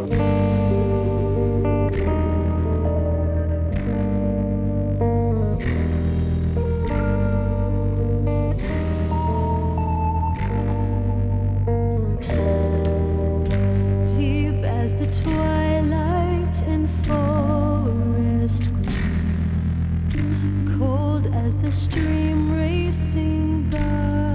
Deep as the twilight in forest green, cold as the stream racing by,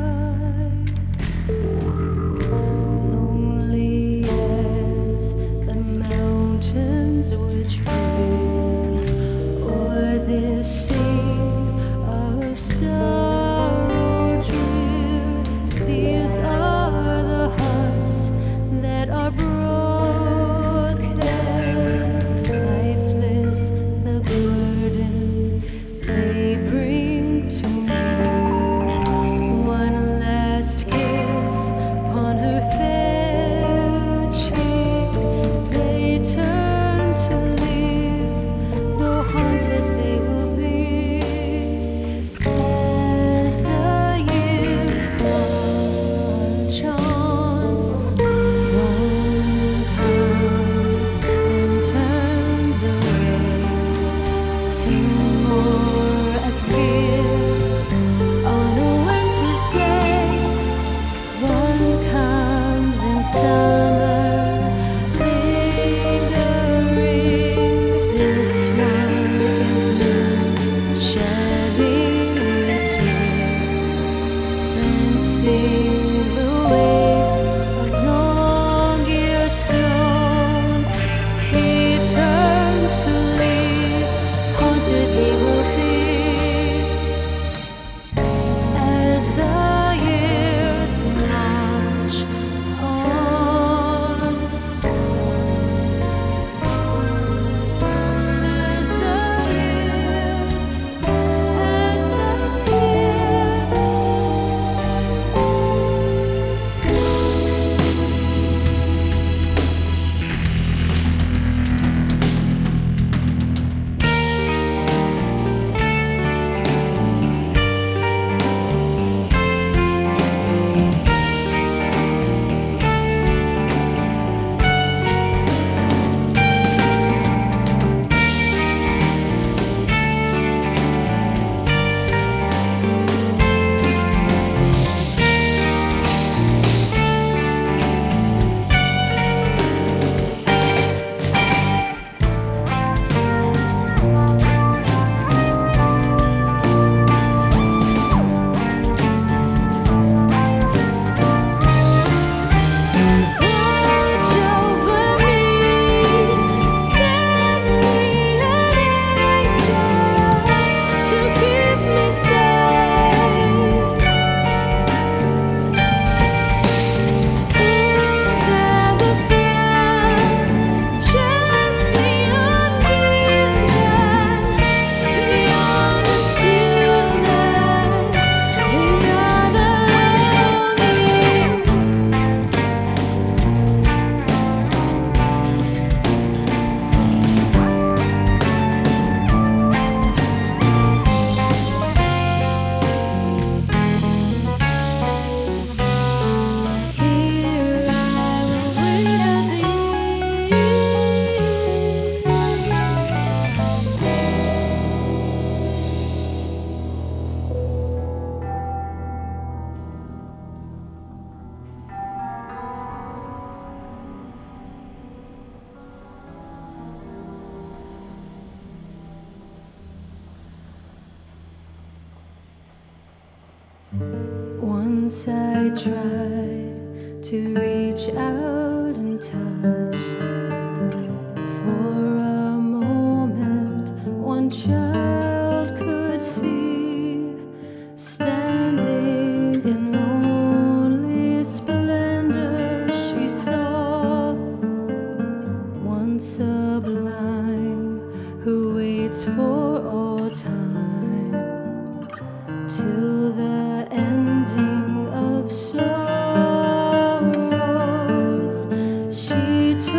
lonely as the mountains which flee o'er this sea of sorrow drear. These are the hearts that are broken, lifeless, the burden they bring to me. One last kiss upon her fair cheek, they turn to leave, though haunted they will be as the years march on. One comes and turns away, two more appear on a winter's day. One comes in summer, lingering. This one is me, shedding a tear, sensing the weight of long years flown. He turns to leave, haunted he will be as the years march on. As the years, as the years. Watch over me, send me an angel to keep me safe. Wings have a brow, chase me on vision beyond the stillness, beyond the longing. Here I will wait at Once I tried to reach out and touch. For a moment, one child could see, standing in lonely splendor, she saw one sublime who waits for all time till the ending of sorrows. She